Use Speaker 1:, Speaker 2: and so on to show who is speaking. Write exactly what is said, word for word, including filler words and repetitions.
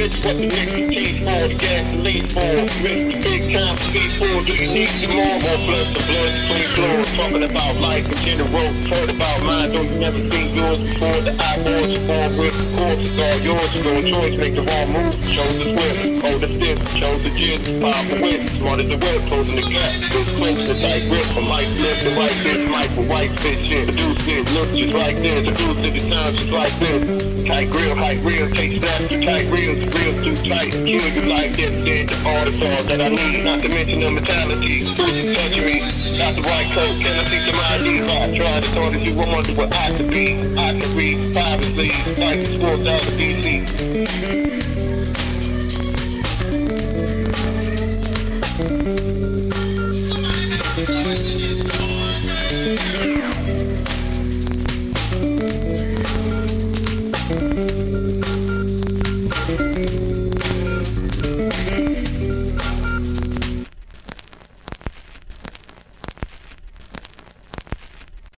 Speaker 1: This what the niggas teach for, the gasoline for. Mister Big Time speed for, do you need some more? More blood to blood, clean floor. Talking about life in general, heard about mine, though you never seen yours before. The eyeballs are born with, of course, it's all yours. You no choice, make the wrong move. Chose the swift, hold the stiff, chose the gist, powerful wit, smart as the whip, closing the gap. Those clinches, the tight grip, from life lift and right this, mic for white fit shit. Produce it, look just like this, produce it, it sounds just like this. Tight grill, high grill, take snaps to tight reels, real too tight, kill you like this, did the artist all that I need, not to mention the mentality. Touching me, got the right coat, can I see some I D? If I try to talk as you wonder what I could be, I could read privately, like the sports out of D C.